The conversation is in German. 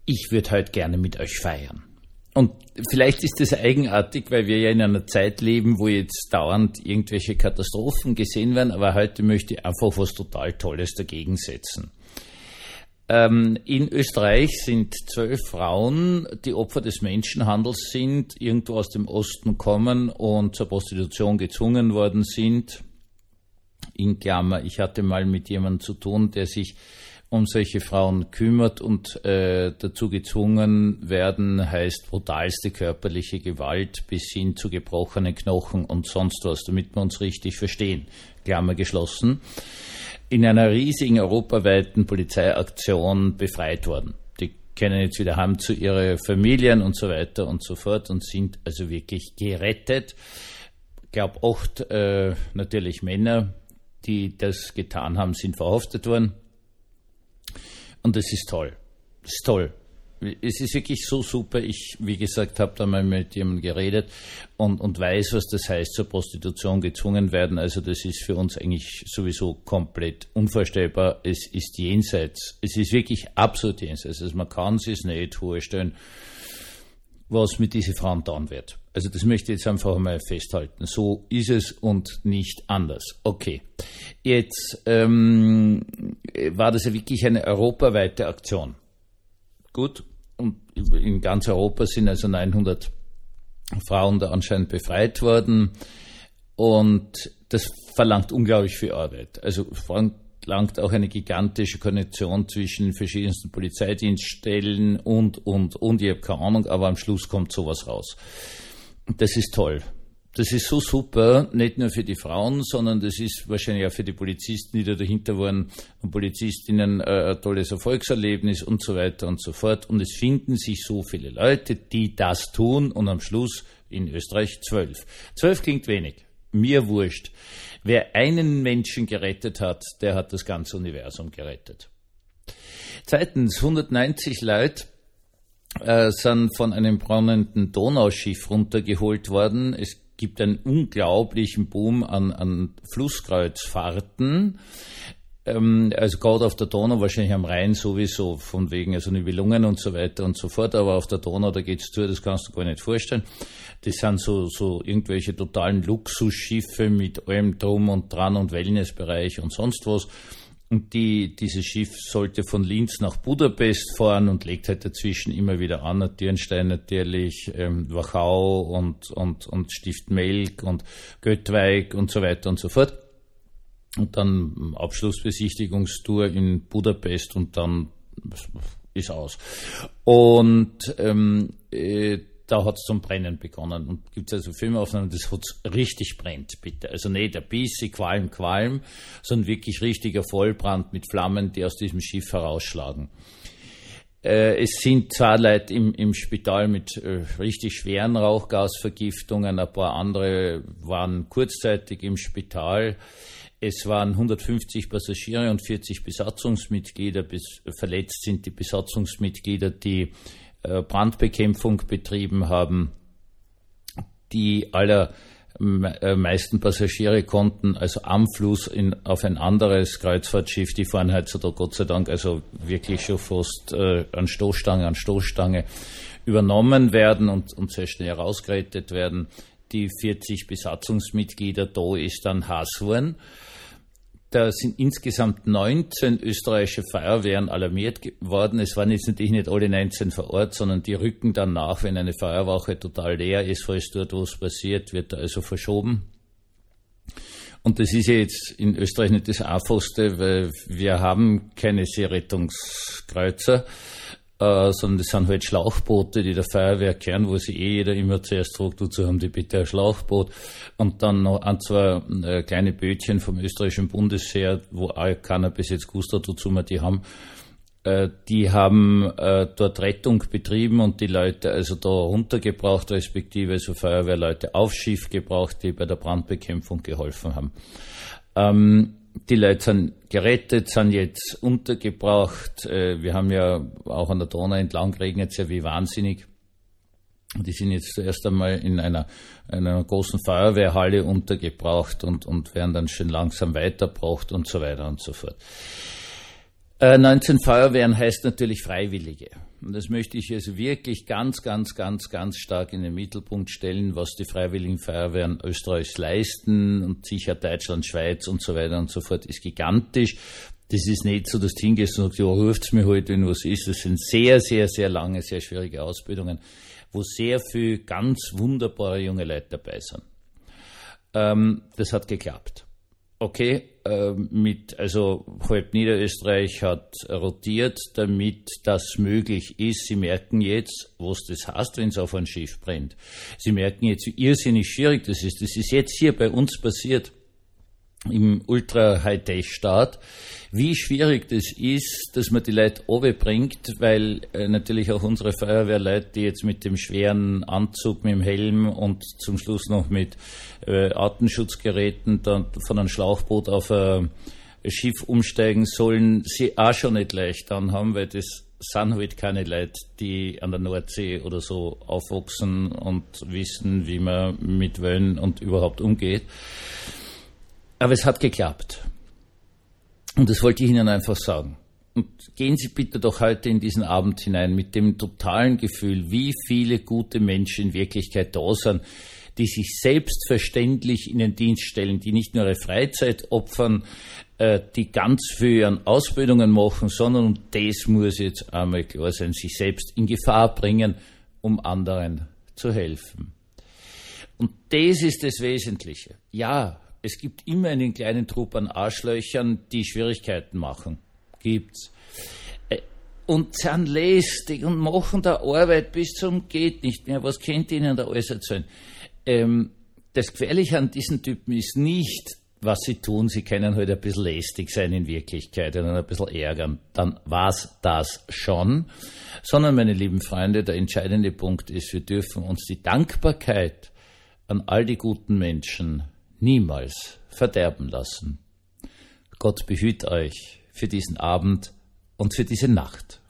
ich würde heute gerne mit euch feiern. Und vielleicht ist das eigenartig, weil wir ja in einer Zeit leben, wo jetzt dauernd irgendwelche Katastrophen gesehen werden, aber heute möchte ich einfach was total Tolles dagegen setzen. In Österreich sind 12 Frauen, die Opfer des Menschenhandels sind, irgendwo aus dem Osten kommen und zur Prostitution gezwungen worden sind. In Klammer, ich hatte mal mit jemandem zu tun, der sich um solche Frauen kümmert und dazu gezwungen werden, heißt brutalste körperliche Gewalt bis hin zu gebrochenen Knochen und sonst was, damit wir uns richtig verstehen. Klammer geschlossen. In einer riesigen europaweiten Polizeiaktion befreit worden. Die können jetzt wieder heim zu ihren Familien und so weiter und so fort und sind also wirklich gerettet. Ich glaube, 8 natürlich Männer, die das getan haben, sind verhaftet worden. Und das ist toll. Das ist toll. Es ist wirklich so super. Ich, wie gesagt, habe da mal mit jemandem geredet und weiß, was das heißt, zur Prostitution gezwungen werden. Also das ist für uns eigentlich sowieso komplett unvorstellbar. Es ist jenseits. Es ist wirklich absolut jenseits. Also man kann sich nicht vorstellen, was mit diesen Frauen getan wird. Also das möchte ich jetzt einfach mal festhalten. So ist es und nicht anders. Okay. Jetzt war das ja wirklich eine europaweite Aktion. Gut. Und in ganz Europa sind also 900 Frauen da anscheinend befreit worden. Und das verlangt unglaublich viel Arbeit. Also verlangt auch eine gigantische Koordination zwischen verschiedensten Polizeidienststellen und. Ich habe keine Ahnung, aber am Schluss kommt sowas raus. Das ist toll. Das ist so super, nicht nur für die Frauen, sondern das ist wahrscheinlich auch für die Polizisten, die da dahinter waren und Polizistinnen ein tolles Erfolgserlebnis und so weiter und so fort. Und es finden sich so viele Leute, die das tun und am Schluss in Österreich 12. 12 klingt wenig. Mir wurscht. Wer einen Menschen gerettet hat, der hat das ganze Universum gerettet. Zweitens, 190 Leute sind von einem brennenden Donauschiff runtergeholt worden. Es gibt einen unglaublichen Boom an Flusskreuzfahrten. Also gerade auf der Donau, wahrscheinlich am Rhein sowieso, von wegen also Nibelungen und so weiter und so fort. Aber auf der Donau, da geht's zu, das kannst du gar nicht vorstellen. Das sind so irgendwelche totalen Luxusschiffe mit allem drum und dran und Wellnessbereich und sonst was. Und dieses Schiff sollte von Linz nach Budapest fahren und legt halt dazwischen immer wieder an, Dürnstein natürlich, Wachau und Stift Melk und Göttweig und so weiter und so fort. Und dann Abschlussbesichtigungstour in Budapest und dann ist aus. Und da hat's zum Brennen begonnen und gibt's also Filmaufnahmen, das hat's richtig brennt, bitte. Also nicht ein bisschen Qualm, sondern wirklich richtiger Vollbrand mit Flammen, die aus diesem Schiff herausschlagen. Es sind 2 Leute im Spital mit richtig schweren Rauchgasvergiftungen, ein paar andere waren kurzzeitig im Spital. Es waren 150 Passagiere und 40 Besatzungsmitglieder. Verletzt sind die Besatzungsmitglieder, die Brandbekämpfung betrieben haben. Die allermeisten Passagiere konnten also am Fluss auf ein anderes Kreuzfahrtschiff, die fahren heutzutage Gott sei Dank also wirklich schon fast an Stoßstange übernommen werden und sehr schnell rausgerettet werden. Die 40 Besatzungsmitglieder, da ist dann Hass worden. Da sind insgesamt 19 österreichische Feuerwehren alarmiert worden. Es waren jetzt natürlich nicht alle 19 vor Ort, sondern die rücken dann nach, wenn eine Feuerwache total leer ist, falls dort was passiert, wird da also verschoben. Und das ist ja jetzt in Österreich nicht das Einfachste, weil wir haben keine Seerettungskreuzer, sondern das sind halt Schlauchboote, die der Feuerwehr kehren, wo sie jeder immer zuerst fragt, wozu haben die bitte ein Schlauchboot, und dann noch 2 kleine Bötchen vom österreichischen Bundesheer, wo auch keiner bis jetzt gewusst hat, wozu wir die haben. Die haben dort Rettung betrieben und die Leute also da runtergebracht, respektive so Feuerwehrleute aufs Schiff gebracht, die bei der Brandbekämpfung geholfen haben. Die Leute sind gerettet, sind jetzt untergebracht. Wir haben ja auch an der Donau entlang geregnet, ja wie wahnsinnig. Die sind jetzt zuerst einmal in einer großen Feuerwehrhalle untergebracht und werden dann schön langsam weitergebracht und so weiter und so fort. 19 Feuerwehren heißt natürlich Freiwillige. und das möchte ich also wirklich ganz, ganz, ganz, ganz stark in den Mittelpunkt stellen, was die Freiwilligen Feuerwehren Österreichs leisten und sicher Deutschland, Schweiz und so weiter und so fort, ist gigantisch. Das ist nicht so, dass du hingehst und sagst, ja, ruft's mir heute, wenn was ist. Das sind sehr, sehr, sehr lange, sehr schwierige Ausbildungen, wo sehr viel ganz wunderbare junge Leute dabei sind. Das hat geklappt. Okay, halb Niederösterreich hat rotiert, damit das möglich ist. Sie merken jetzt, was das heißt, wenn es auf ein Schiff brennt. Sie merken jetzt, wie irrsinnig schwierig das ist. Das ist jetzt hier bei uns passiert, im Ultra-High-Tech-Staat, wie schwierig das ist, dass man die Leute runterbringt, weil natürlich auch unsere Feuerwehrleute, die jetzt mit dem schweren Anzug, mit dem Helm und zum Schluss noch mit Atemschutzgeräten dann von einem Schlauchboot auf ein Schiff umsteigen sollen, sie auch schon nicht leicht anhaben, weil das sind halt keine Leute, die an der Nordsee oder so aufwachsen und wissen, wie man mit Wellen und überhaupt umgeht. Aber es hat geklappt. Und das wollte ich Ihnen einfach sagen. Und gehen Sie bitte doch heute in diesen Abend hinein mit dem totalen Gefühl, wie viele gute Menschen in Wirklichkeit da sind, die sich selbstverständlich in den Dienst stellen, die nicht nur ihre Freizeit opfern, die ganz viel an Ausbildungen machen, sondern, und das muss jetzt einmal klar sein, sich selbst in Gefahr bringen, um anderen zu helfen. Und das ist das Wesentliche. Ja, es gibt immer einen kleinen Trupp an Arschlöchern, die Schwierigkeiten machen. Gibt's. Und sind lästig und machen da Arbeit bis zum geht nicht mehr. Was könnt ihr ihnen da alles erzählen? Das Gefährliche an diesen Typen ist nicht, was sie tun. Sie können halt ein bisschen lästig sein in Wirklichkeit und ein bisschen ärgern. Dann war's das schon. Sondern, meine lieben Freunde, der entscheidende Punkt ist, wir dürfen uns die Dankbarkeit an all die guten Menschen niemals verderben lassen. Gott behüte euch für diesen Abend und für diese Nacht.